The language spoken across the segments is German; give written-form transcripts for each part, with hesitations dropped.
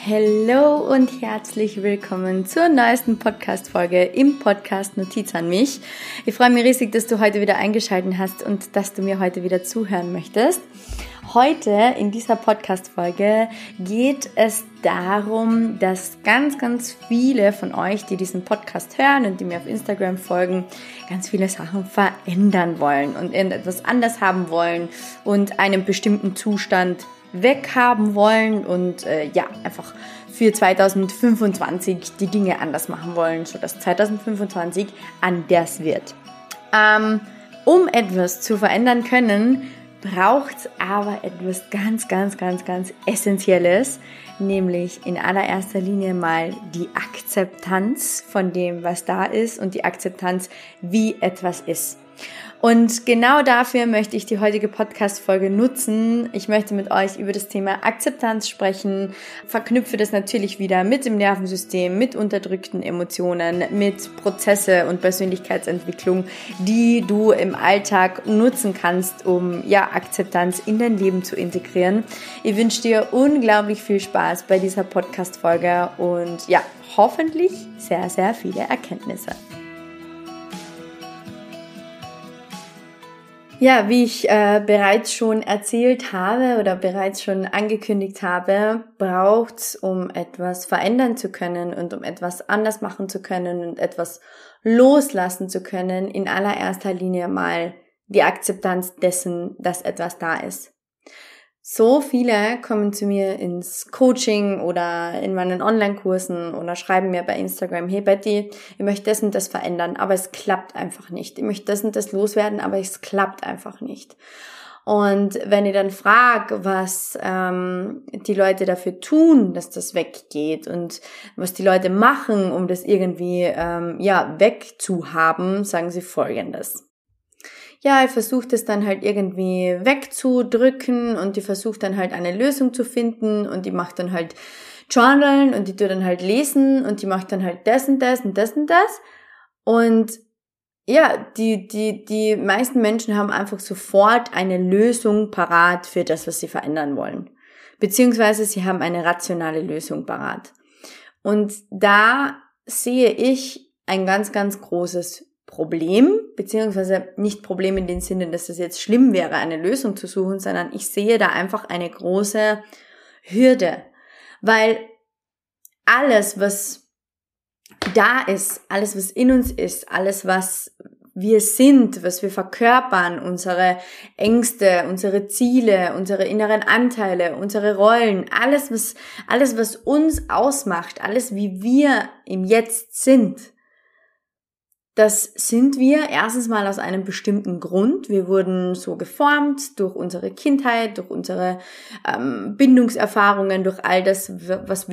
Hallo und herzlich willkommen zur neuesten Podcast-Folge im Podcast Notiz an mich. Ich freue mich riesig, dass du heute wieder eingeschaltet hast und dass du mir heute wieder zuhören möchtest. Heute in dieser Podcast-Folge geht es darum, dass ganz viele von euch, die diesen Podcast hören und die mir auf Instagram folgen, ganz viele Sachen verändern wollen und irgendetwas anders haben wollen und einen bestimmten Zustand weghaben wollen und einfach für 2025 die Dinge anders machen wollen, sodass 2025 anders wird. Um etwas zu verändern können, braucht es aber etwas ganz Essentielles, nämlich in allererster Linie mal die Akzeptanz von dem, was da ist und die Akzeptanz, wie etwas ist. Und genau dafür möchte ich die heutige Podcast-Folge nutzen. Ich möchte mit euch über das Thema Akzeptanz sprechen, verknüpfe das natürlich wieder mit dem Nervensystem, mit unterdrückten Emotionen, mit Prozesse und Persönlichkeitsentwicklung, die du im Alltag nutzen kannst, um Akzeptanz in dein Leben zu integrieren. Ich wünsche dir unglaublich viel Spaß bei dieser Podcast-Folge und hoffentlich sehr viele Erkenntnisse. Ja, wie ich bereits schon erzählt habe oder bereits schon angekündigt habe, braucht's, um etwas verändern zu können und um etwas anders machen zu können und etwas loslassen zu können, in allererster Linie mal die Akzeptanz dessen, dass etwas da ist. So viele kommen zu mir ins Coaching oder in meinen Online-Kursen oder schreiben mir bei Instagram, hey Betty, ich möchte das und das verändern, aber es klappt einfach nicht. Ich möchte das und das loswerden, aber es klappt einfach nicht. Und wenn ich dann frage, was die Leute dafür tun, dass das weggeht und was die Leute machen, um das irgendwie wegzuhaben, sagen sie Folgendes. Ja, ich versuche das dann halt irgendwie wegzudrücken und ich versuche dann halt eine Lösung zu finden und ich mache dann halt Journalen und ich tue dann halt lesen und ich mache dann halt das und das und das und das. Und ja, die meisten Menschen haben einfach sofort eine Lösung parat für das, was sie verändern wollen. Beziehungsweise sie haben eine rationale Lösung parat. Und da sehe ich ein ganz großes Problem, beziehungsweise nicht Problem in dem Sinne, dass es jetzt schlimm wäre, eine Lösung zu suchen, sondern ich sehe da einfach eine große Hürde, weil alles, was da ist, alles, was in uns ist, alles, was wir sind, was wir verkörpern, unsere Ängste, unsere Ziele, unsere inneren Anteile, unsere Rollen, alles, was uns ausmacht, alles, wie wir im Jetzt sind, das sind wir erstens mal aus einem bestimmten Grund. Wir wurden so geformt durch unsere Kindheit, durch unsere Bindungserfahrungen, durch all das, was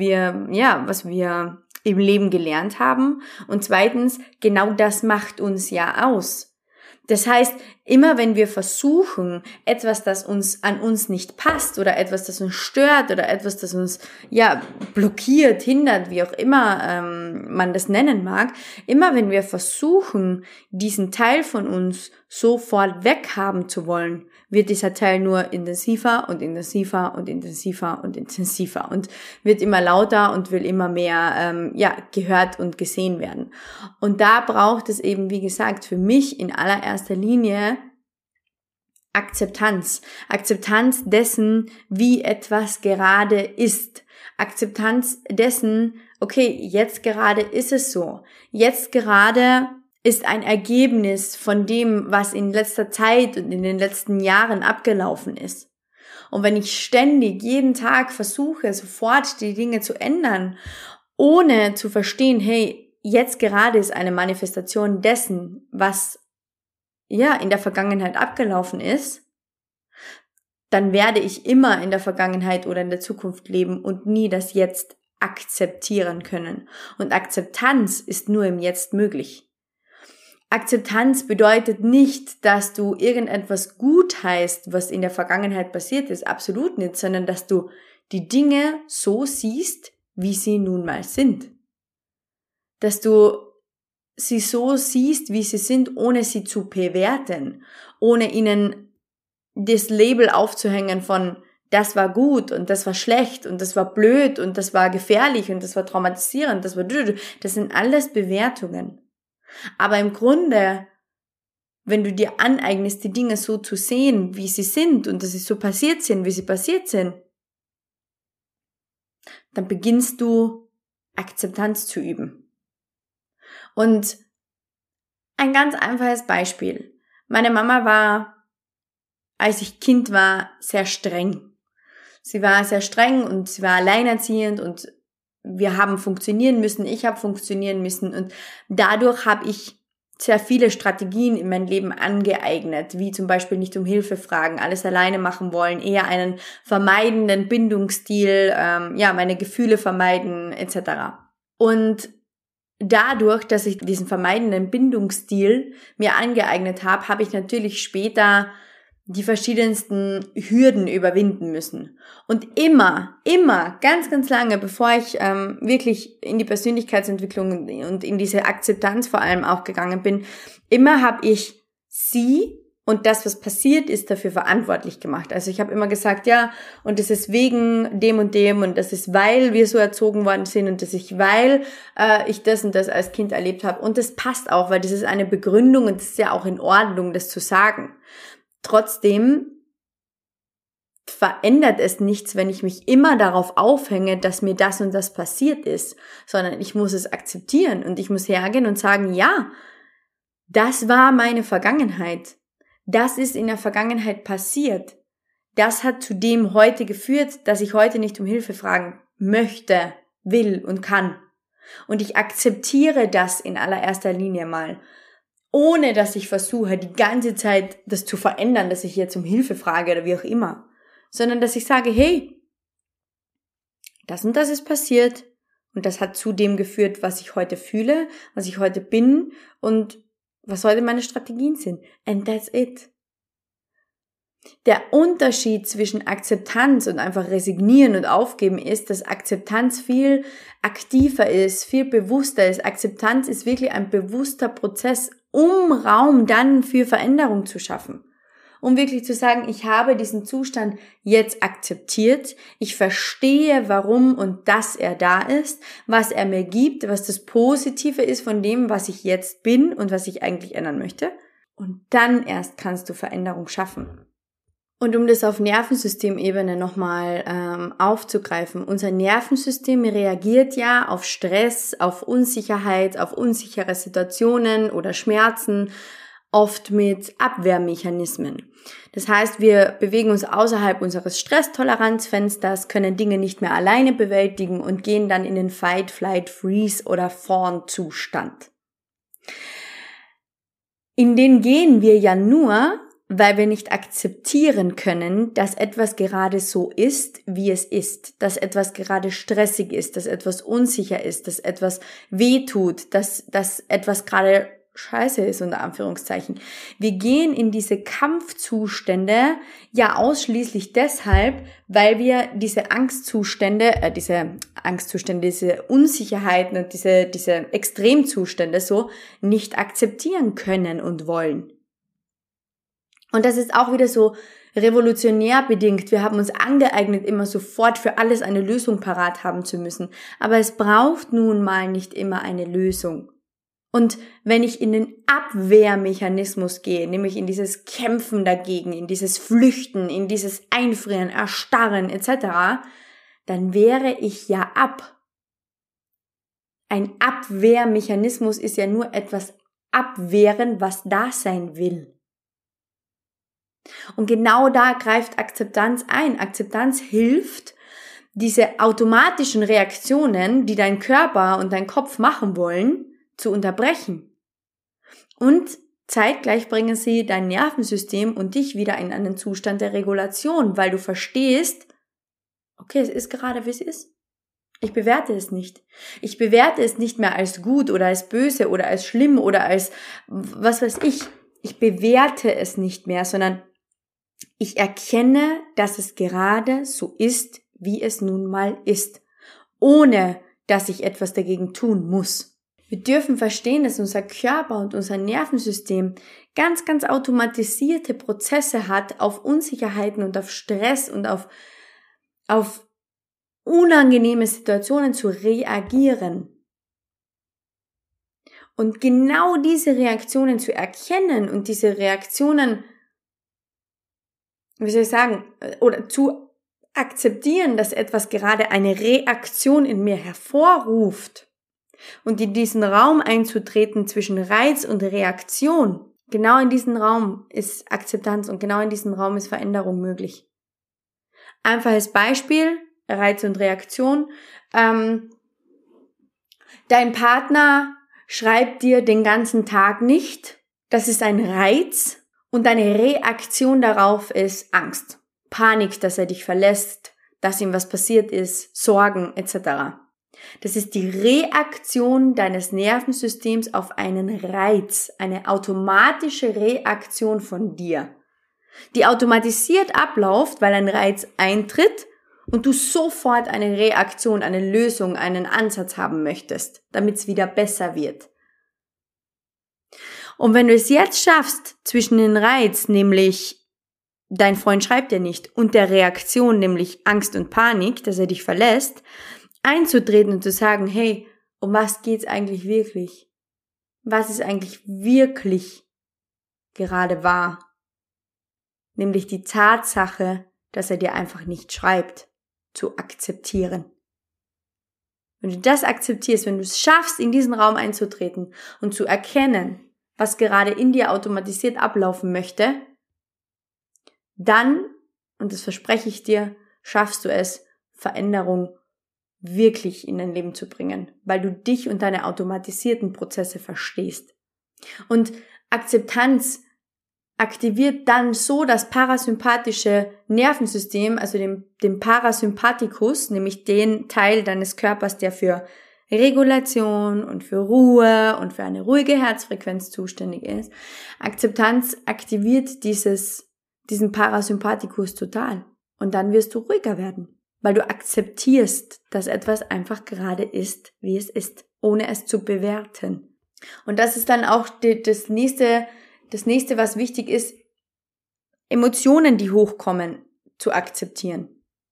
wir im Leben gelernt haben. Und zweitens, genau das macht uns ja aus. Das heißt, immer wenn wir versuchen, etwas, das an uns nicht passt oder etwas, das uns stört oder etwas, das uns blockiert, hindert, wie auch immer man das nennen mag, immer wenn wir versuchen, diesen Teil von uns sofort weghaben zu wollen, wird dieser Teil nur intensiver und intensiver und intensiver und intensiver und wird immer lauter und will immer mehr gehört und gesehen werden. Und da braucht es eben, wie gesagt, für mich in allererster Linie Akzeptanz. Akzeptanz dessen, wie etwas gerade ist. Akzeptanz dessen, okay, jetzt gerade ist es so. Jetzt gerade ist ein Ergebnis von dem, was in letzter Zeit und in den letzten Jahren abgelaufen ist. Und wenn ich ständig, jeden Tag versuche, sofort die Dinge zu ändern, ohne zu verstehen, hey, jetzt gerade ist eine Manifestation dessen, was in der Vergangenheit abgelaufen ist, dann werde ich immer in der Vergangenheit oder in der Zukunft leben und nie das Jetzt akzeptieren können. Und Akzeptanz ist nur im Jetzt möglich. Akzeptanz bedeutet nicht, dass du irgendetwas gutheißt, was in der Vergangenheit passiert ist, absolut nicht, sondern dass du die Dinge so siehst, wie sie nun mal sind. Dass du sie so siehst, wie sie sind, ohne sie zu bewerten, ohne ihnen das Label aufzuhängen von das war gut und das war schlecht und das war blöd und das war gefährlich und das war traumatisierend, das sind alles Bewertungen. Aber im Grunde, wenn du dir aneignest, die Dinge so zu sehen, wie sie sind und dass sie so passiert sind, wie sie passiert sind, dann beginnst du Akzeptanz zu üben. Und ein ganz einfaches Beispiel. Meine Mama war, als ich Kind war, sehr streng. Sie war sehr streng und sie war alleinerziehend und wir haben funktionieren müssen, ich habe funktionieren müssen und dadurch habe ich sehr viele Strategien in mein Leben angeeignet, wie zum Beispiel nicht um Hilfe fragen, alles alleine machen wollen, eher einen vermeidenden Bindungsstil, meine Gefühle vermeiden etc. Und dadurch, dass ich diesen vermeidenden Bindungsstil mir angeeignet habe, habe ich natürlich später die verschiedensten Hürden überwinden müssen. Und immer, ganz, ganz lange, bevor ich wirklich in die Persönlichkeitsentwicklung und in diese Akzeptanz vor allem auch gegangen bin, immer habe ich sie und das, was passiert ist, dafür verantwortlich gemacht. Also ich habe immer gesagt, ja, und das ist wegen dem und das ist, weil wir so erzogen worden sind und das ist, weil ich das und das als Kind erlebt habe. Und das passt auch, weil das ist eine Begründung und das ist ja auch in Ordnung, das zu sagen. Trotzdem verändert es nichts, wenn ich mich immer darauf aufhänge, dass mir das und das passiert ist, sondern ich muss es akzeptieren und ich muss hergehen und sagen, ja, das war meine Vergangenheit. Das ist in der Vergangenheit passiert. Das hat zu dem heute geführt, dass ich heute nicht um Hilfe fragen möchte, will und kann. Und ich akzeptiere das in allererster Linie mal. Ohne dass ich versuche, die ganze Zeit das zu verändern, dass ich jetzt um Hilfe frage oder wie auch immer. Sondern dass ich sage, hey, das und das ist passiert und das hat zu dem geführt, was ich heute fühle, was ich heute bin und was heute meine Strategien sind. And that's it. Der Unterschied zwischen Akzeptanz und einfach resignieren und aufgeben ist, dass Akzeptanz viel aktiver ist, viel bewusster ist. Akzeptanz ist wirklich ein bewusster Prozess, um Raum dann für Veränderung zu schaffen. Um wirklich zu sagen, ich habe diesen Zustand jetzt akzeptiert, ich verstehe, warum und dass er da ist, was er mir gibt, was das Positive ist von dem, was ich jetzt bin und was ich eigentlich ändern möchte. Und dann erst kannst du Veränderung schaffen. Und um das auf Nervensystemebene nochmal aufzugreifen, unser Nervensystem reagiert ja auf Stress, auf Unsicherheit, auf unsichere Situationen oder Schmerzen, oft mit Abwehrmechanismen. Das heißt, wir bewegen uns außerhalb unseres Stresstoleranzfensters, können Dinge nicht mehr alleine bewältigen und gehen dann in den Fight, Flight, Freeze oder Fawn-Zustand. In den gehen wir ja nur, weil wir nicht akzeptieren können, dass etwas gerade so ist, wie es ist, dass etwas gerade stressig ist, dass etwas unsicher ist, dass etwas wehtut, dass etwas gerade scheiße ist, unter Anführungszeichen. Wir gehen in diese Kampfzustände ja ausschließlich deshalb, weil wir diese diese Unsicherheiten und diese Extremzustände so nicht akzeptieren können und wollen. Und das ist auch wieder so revolutionär bedingt. Wir haben uns angeeignet, immer sofort für alles eine Lösung parat haben zu müssen. Aber es braucht nun mal nicht immer eine Lösung. Und wenn ich in den Abwehrmechanismus gehe, nämlich in dieses Kämpfen dagegen, in dieses Flüchten, in dieses Einfrieren, Erstarren etc., dann wehre ich ja ab. Ein Abwehrmechanismus ist ja nur etwas abwehren, was da sein will. Und genau da greift Akzeptanz ein. Akzeptanz hilft, diese automatischen Reaktionen, die dein Körper und dein Kopf machen wollen, zu unterbrechen. Und zeitgleich bringen sie dein Nervensystem und dich wieder in einen Zustand der Regulation, weil du verstehst, okay, es ist gerade, wie es ist. Ich bewerte es nicht. Ich bewerte es nicht mehr als gut oder als böse oder als schlimm oder als was weiß ich. Ich bewerte es nicht mehr, sondern ich erkenne, dass es gerade so ist, wie es nun mal ist, ohne dass ich etwas dagegen tun muss. Wir dürfen verstehen, dass unser Körper und unser Nervensystem ganz, ganz automatisierte Prozesse hat auf Unsicherheiten und auf Stress und auf auf unangenehme Situationen zu reagieren. Und genau diese Reaktionen zu erkennen und diese Reaktionen, oder zu akzeptieren, dass etwas gerade eine Reaktion in mir hervorruft und in diesen Raum einzutreten zwischen Reiz und Reaktion, genau in diesem Raum ist Akzeptanz und genau in diesem Raum ist Veränderung möglich. Einfaches Beispiel, Reiz und Reaktion. Dein Partner schreibt dir den ganzen Tag nicht. Das ist ein Reiz und deine Reaktion darauf ist Angst, Panik, dass er dich verlässt, dass ihm was passiert ist, Sorgen etc. Das ist die Reaktion deines Nervensystems auf einen Reiz, eine automatische Reaktion von dir, die automatisiert abläuft, weil ein Reiz eintritt und du sofort eine Reaktion, eine Lösung, einen Ansatz haben möchtest, damit es wieder besser wird. Und wenn du es jetzt schaffst, zwischen den Reiz, nämlich dein Freund schreibt dir nicht, und der Reaktion, nämlich Angst und Panik, dass er dich verlässt, einzutreten und zu sagen, hey, um was geht's eigentlich wirklich? Was ist eigentlich wirklich gerade wahr? Nämlich die Tatsache, dass er dir einfach nicht schreibt, zu akzeptieren. Wenn du das akzeptierst, wenn du es schaffst, in diesen Raum einzutreten und zu erkennen, was gerade in dir automatisiert ablaufen möchte, dann, und das verspreche ich dir, schaffst du es, Veränderung wirklich in dein Leben zu bringen, weil du dich und deine automatisierten Prozesse verstehst. Und Akzeptanz aktiviert dann so das parasympathische Nervensystem, also den Parasympathikus, nämlich den Teil deines Körpers, der für Regulation und für Ruhe und für eine ruhige Herzfrequenz zuständig ist. Akzeptanz aktiviert diesen Parasympathikus total. Und dann wirst du ruhiger werden, weil du akzeptierst, dass etwas einfach gerade ist, wie es ist, ohne es zu bewerten. Und das ist dann auch das nächste, was wichtig ist, Emotionen, die hochkommen, zu akzeptieren.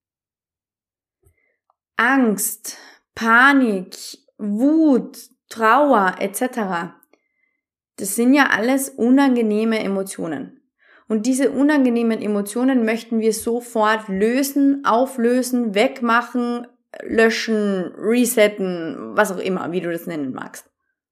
Angst, Panik, Wut, Trauer etc. Das sind ja alles unangenehme Emotionen. Und diese unangenehmen Emotionen möchten wir sofort lösen, auflösen, wegmachen, löschen, resetten, was auch immer, wie du das nennen magst.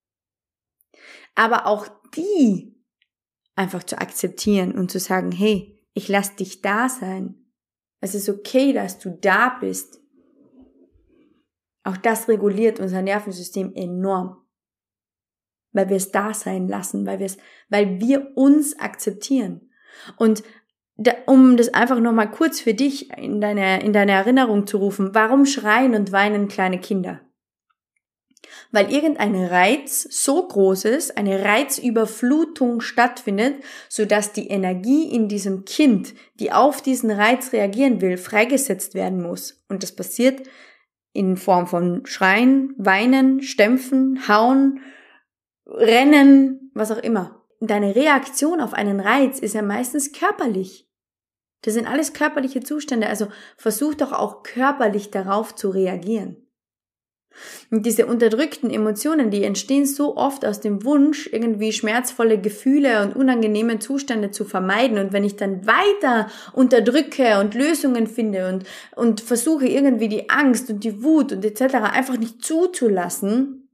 Aber auch die einfach zu akzeptieren und zu sagen, hey, ich lass dich da sein. Es ist okay, dass du da bist. Auch das reguliert unser Nervensystem enorm. Weil wir es da sein lassen, weil wir uns akzeptieren. Und um das einfach nochmal kurz für dich in deine Erinnerung zu rufen, warum schreien und weinen kleine Kinder? Weil irgendein Reiz so groß ist, eine Reizüberflutung stattfindet, sodass die Energie in diesem Kind, die auf diesen Reiz reagieren will, freigesetzt werden muss. Und das passiert in Form von Schreien, Weinen, Stempfen, Hauen, Rennen, was auch immer. Deine Reaktion auf einen Reiz ist ja meistens körperlich. Das sind alles körperliche Zustände, also versuch doch auch körperlich darauf zu reagieren. Und diese unterdrückten Emotionen, die entstehen so oft aus dem Wunsch, irgendwie schmerzvolle Gefühle und unangenehme Zustände zu vermeiden. Und wenn ich dann weiter unterdrücke und Lösungen finde und versuche irgendwie die Angst und die Wut und etc. einfach nicht zuzulassen,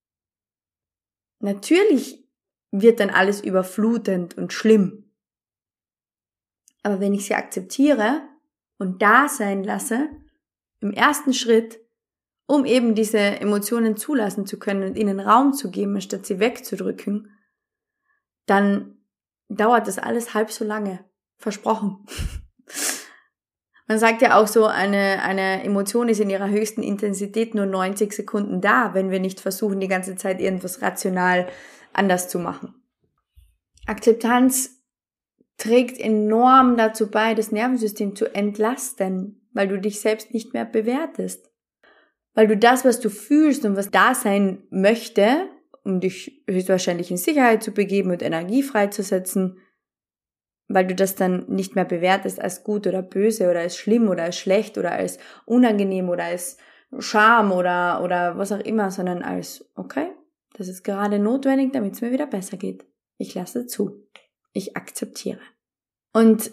natürlich wird dann alles überflutend und schlimm. Aber wenn ich sie akzeptiere und da sein lasse, im ersten Schritt, um eben diese Emotionen zulassen zu können und ihnen Raum zu geben, anstatt sie wegzudrücken, dann dauert das alles halb so lange. Versprochen. Man sagt ja auch so, eine Emotion ist in ihrer höchsten Intensität nur 90 Sekunden da, wenn wir nicht versuchen, die ganze Zeit irgendwas rational anders zu machen. Akzeptanz trägt enorm dazu bei, das Nervensystem zu entlasten, weil du dich selbst nicht mehr bewertest. Weil du das, was du fühlst und was da sein möchte, um dich höchstwahrscheinlich in Sicherheit zu begeben und Energie freizusetzen, weil du das dann nicht mehr bewertest als gut oder böse oder als schlimm oder als schlecht oder als unangenehm oder als Scham oder was auch immer, sondern als, okay, das ist gerade notwendig, damit es mir wieder besser geht. Ich lasse zu. Ich akzeptiere. Und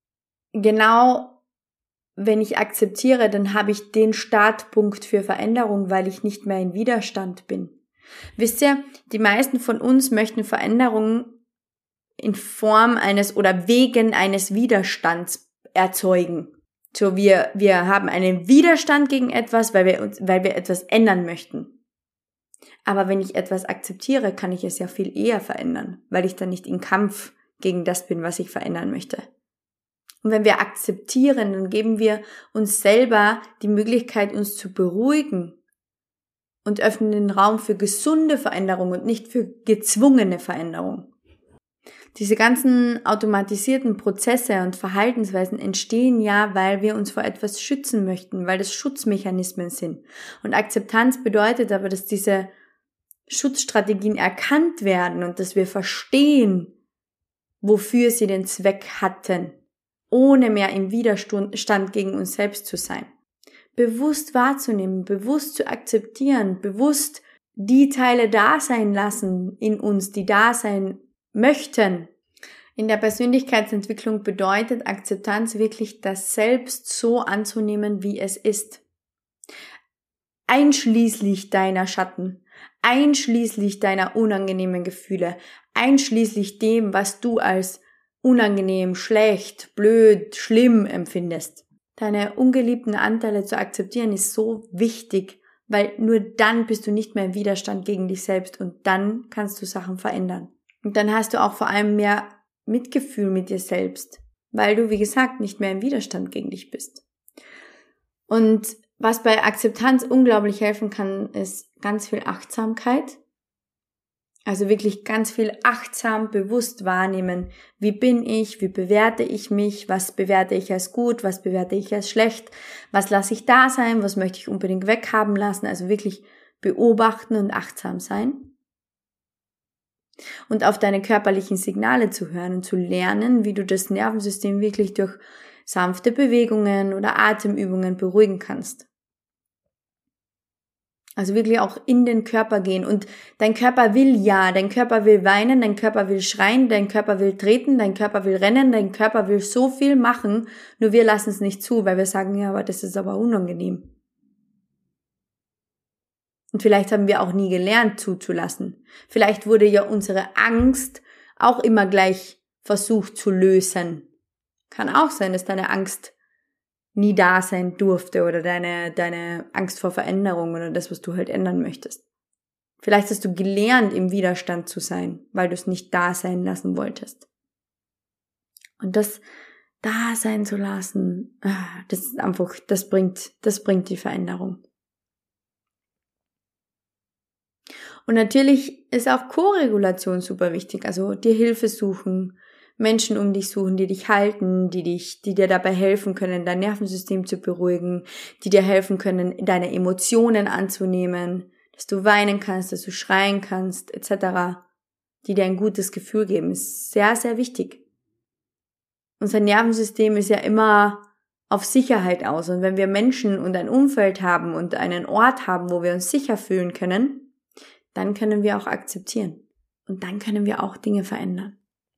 genau wenn ich akzeptiere, dann habe ich den Startpunkt für Veränderung, weil ich nicht mehr in Widerstand bin. Wisst ihr, die meisten von uns möchten Veränderungen in Form eines oder wegen eines Widerstands erzeugen. So, wir haben einen Widerstand gegen etwas, weil wir etwas ändern möchten. Aber wenn ich etwas akzeptiere, kann ich es ja viel eher verändern, weil ich dann nicht in Kampf gegen das bin, was ich verändern möchte. Und wenn wir akzeptieren, dann geben wir uns selber die Möglichkeit, uns zu beruhigen und öffnen den Raum für gesunde Veränderung und nicht für gezwungene Veränderung. Diese ganzen automatisierten Prozesse und Verhaltensweisen entstehen ja, weil wir uns vor etwas schützen möchten, weil das Schutzmechanismen sind. Und Akzeptanz bedeutet aber, dass diese Schutzstrategien erkannt werden und dass wir verstehen, wofür sie den Zweck hatten, ohne mehr im Widerstand gegen uns selbst zu sein. Bewusst wahrzunehmen, bewusst zu akzeptieren, bewusst die Teile da sein lassen in uns, die da sein möchten. In der Persönlichkeitsentwicklung bedeutet Akzeptanz wirklich, das Selbst so anzunehmen, wie es ist. Einschließlich deiner Schatten, einschließlich deiner unangenehmen Gefühle, einschließlich dem, was du als unangenehm, schlecht, blöd, schlimm empfindest. Deine ungeliebten Anteile zu akzeptieren ist so wichtig, weil nur dann bist du nicht mehr im Widerstand gegen dich selbst und dann kannst du Sachen verändern. Und dann hast du auch vor allem mehr Mitgefühl mit dir selbst, weil du, wie gesagt, nicht mehr im Widerstand gegen dich bist. Und was bei Akzeptanz unglaublich helfen kann, ist ganz viel Achtsamkeit. Also wirklich ganz viel achtsam, bewusst wahrnehmen. Wie bin ich? Wie bewerte ich mich? Was bewerte ich als gut? Was bewerte ich als schlecht? Was lasse ich da sein? Was möchte ich unbedingt weghaben lassen? Also wirklich beobachten und achtsam sein. Und auf deine körperlichen Signale zu hören und zu lernen, wie du das Nervensystem wirklich durch sanfte Bewegungen oder Atemübungen beruhigen kannst. Also wirklich auch in den Körper gehen. Und dein Körper will dein Körper will weinen, dein Körper will schreien, dein Körper will treten, dein Körper will rennen, dein Körper will so viel machen, nur wir lassen es nicht zu, weil wir sagen, ja, aber das ist aber unangenehm. Und vielleicht haben wir auch nie gelernt zuzulassen. Vielleicht wurde ja unsere Angst auch immer gleich versucht zu lösen. Kann auch sein, dass deine Angst nie da sein durfte oder deine Angst vor Veränderung oder das, was du halt ändern möchtest. Vielleicht hast du gelernt, im Widerstand zu sein, weil du es nicht da sein lassen wolltest. Und das da sein zu lassen, das ist einfach, das bringt die Veränderung. Und natürlich ist auch Koregulation super wichtig, also dir Hilfe suchen, Menschen um dich suchen, die dich halten, die dir dabei helfen können, dein Nervensystem zu beruhigen, die dir helfen können, deine Emotionen anzunehmen, dass du weinen kannst, dass du schreien kannst, etc., die dir ein gutes Gefühl geben, ist sehr, sehr wichtig. Unser Nervensystem ist ja immer auf Sicherheit aus und wenn wir Menschen und ein Umfeld haben und einen Ort haben, wo wir uns sicher fühlen können, dann können wir auch akzeptieren und dann können wir auch Dinge verändern.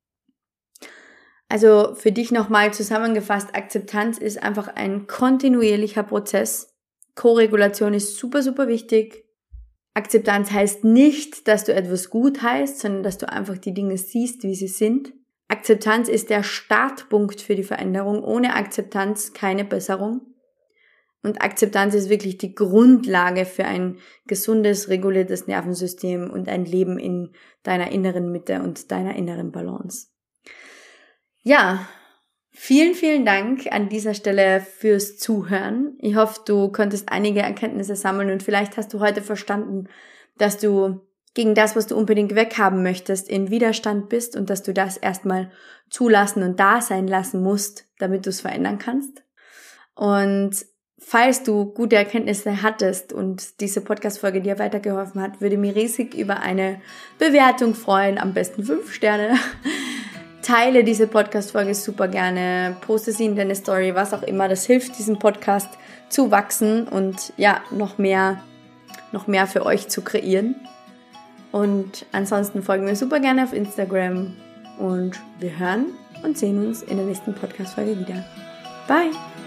Also für dich nochmal zusammengefasst, Akzeptanz ist einfach ein kontinuierlicher Prozess. Koregulation ist super, super wichtig. Akzeptanz heißt nicht, dass du etwas gut heißt, sondern dass du einfach die Dinge siehst, wie sie sind. Akzeptanz ist der Startpunkt für die Veränderung. Ohne Akzeptanz keine Besserung. Und Akzeptanz ist wirklich die Grundlage für ein gesundes, reguliertes Nervensystem und ein Leben in deiner inneren Mitte und deiner inneren Balance. Ja, vielen, vielen Dank an dieser Stelle fürs Zuhören. Ich hoffe, du konntest einige Erkenntnisse sammeln und vielleicht hast du heute verstanden, dass du gegen das, was du unbedingt weghaben möchtest, in Widerstand bist und dass du das erstmal zulassen und da sein lassen musst, damit du es verändern kannst. Und falls du gute Erkenntnisse hattest und diese Podcast-Folge dir weitergeholfen hat, würde mich riesig über eine Bewertung freuen, am besten 5 Sterne. teile diese Podcast-Folge super gerne, poste sie in deine Story, was auch immer. Das hilft diesem Podcast zu wachsen und ja, noch mehr für euch zu kreieren. Und ansonsten folgen wir super gerne auf Instagram und wir hören und sehen uns in der nächsten Podcast-Folge wieder. Bye!